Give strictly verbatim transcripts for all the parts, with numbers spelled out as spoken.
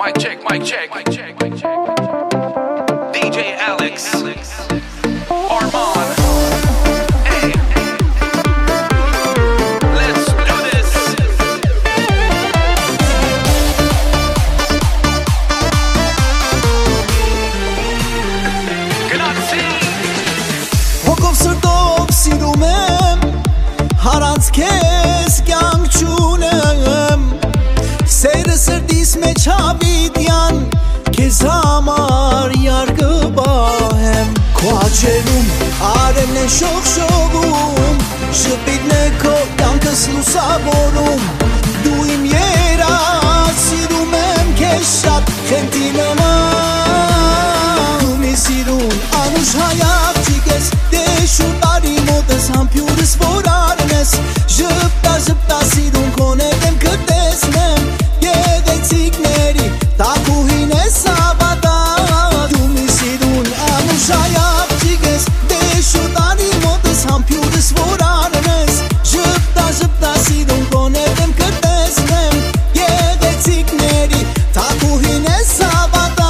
Mic check, mic check, mic check, mic check. D J Alex, Armand. Hey, let's do this. Grazie. Հոգով սրտով սիրում եմ, հարած քեզ կյանք չունեմ, սերը սրտիս մեջ հավիտյան, քեզ համար յար կպահեմ, քո աչերում արևն է շողշողում, շպիտն է քո կյանքս լուսավորում, դու իմ երաս, սիրում եմ քեզ շատ, խենթի նման, դու մի սիրուն, անուշ հայացիկ ես, դե շուտ տարի մոտս համբյուրս որ արնես, ժպտա ժպտա սիրուն քոնե դեմ կտեսնեմ, գեղեցիկների տակուհին ես ավատա, դու մի սիրուն անուշ հայացիկ ես, դե շուտ տարի մոտս համբյուրս որ արնես, ժպտա ժպտա սիրուն քոնե դեմ կտեսնեմ, գեղեցիկների տակուհին ես ավատա.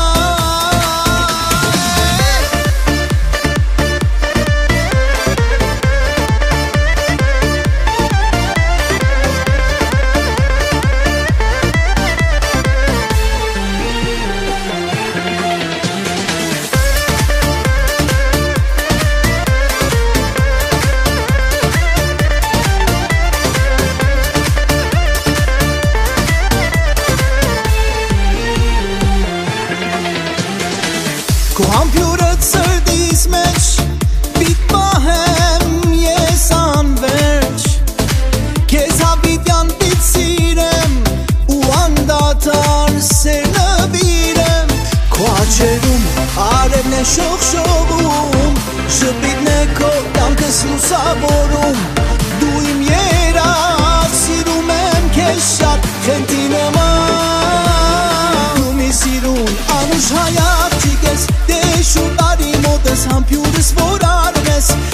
Քո համբյուրը սրտիս մեջ պիտ պահեմ ես անվերջ, քեզ հավիտյան պիտ սիրեմ ու անդադար սեր նվիրեմ, քո աչերում արևն է շողշողում, շպիտն է քո կյանքս լուսավորում, դու իմ երաս, սիրում եմ քեզ շատ, խենթի նման, դու մի սիրուն անուշ հայացիկ ես, դե շուտ տարի մոտս համբյուրս որ արնես,